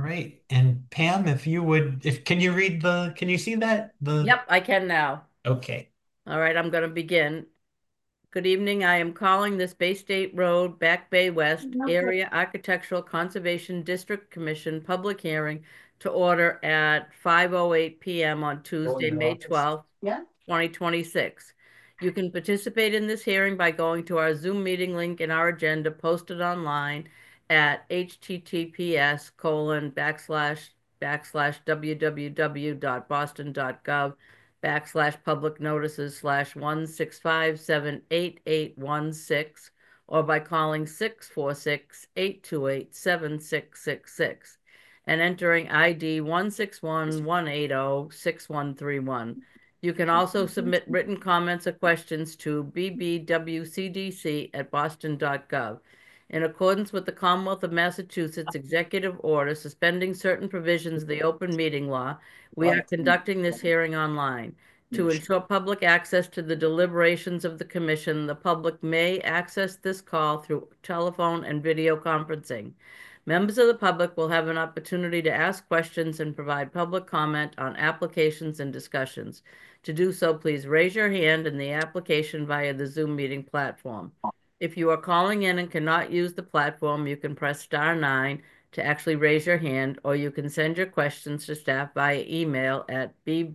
right. And Pam, if you would, if can you read can you see that? Yep, I can now. Okay. All right, I'm going to begin. Good evening. I am calling this Bay State Road, Back Bay West Area Architectural Conservation District Commission public hearing to order at 5:08 p.m. on Go in Tuesday, your May office. 12th, 2026. You can participate in this hearing by going to our Zoom meeting link in our agenda posted online at https://www.boston.gov/public notices /165788816 or by calling 646-828-7666 and entering ID 161-180-6131. You can also submit written comments or questions to bbwcdc@boston.gov. In accordance with the Commonwealth of Massachusetts Executive Order suspending certain provisions of the open meeting law, we are conducting this hearing online. To ensure public access to the deliberations of the commission, the public may access this call through telephone and video conferencing. Members of the public will have an opportunity to ask questions and provide public comment on applications and discussions. To do so, please raise your hand in the application via the Zoom meeting platform. If you are calling in and cannot use the platform, you can press *9 to actually raise your hand, or you can send your questions to staff via email at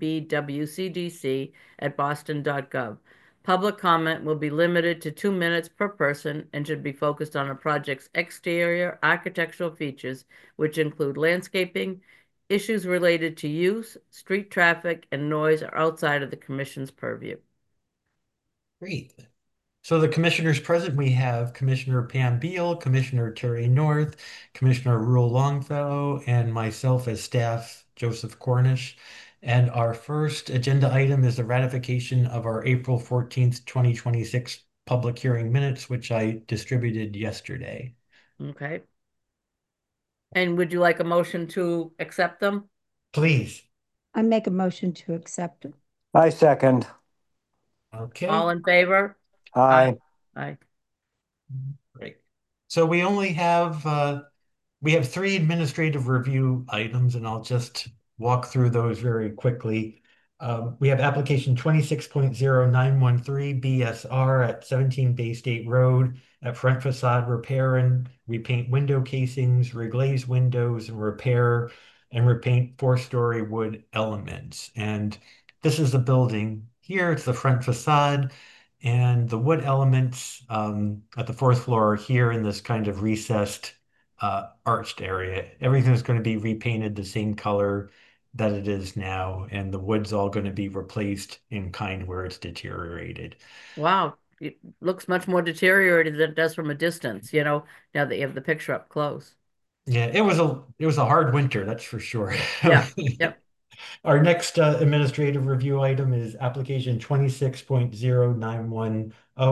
bbwcdc@boston.gov. Public comment will be limited to 2 minutes per person and should be focused on a project's exterior architectural features, which include landscaping. Issues related to use, street traffic, and noise are outside of the commission's purview. Great. So the commissioners present, we have Commissioner Pam Beal, Commissioner Terry North, Commissioner Rule Longfellow, and myself as staff, Joseph Cornish. And our first agenda item is the ratification of our April 14th, 2026 public hearing minutes, which I distributed yesterday. Okay. And would you like a motion to accept them? Please. I make a motion to accept it. I second. Okay. All in favor? Aye. Aye. Aye. Great. So we have three administrative review items, and I'll just walk through those very quickly. We have application 26.0913 BSR at 17 Bay State Road at front facade repair and repaint window casings, reglaze windows, and repair and repaint four-story wood elements. And this is the building here. It's the front facade. And the wood elements at the fourth floor are here in this kind of recessed arched area. Everything's going to be repainted the same color that it is now, and the wood's all going to be replaced in kind where it's deteriorated. Wow. It looks much more deteriorated than it does from a distance, now that you have the picture up close. Yeah, it was a hard winter, that's for sure. Yeah. Yep. Our next administrative review item is application 26.0910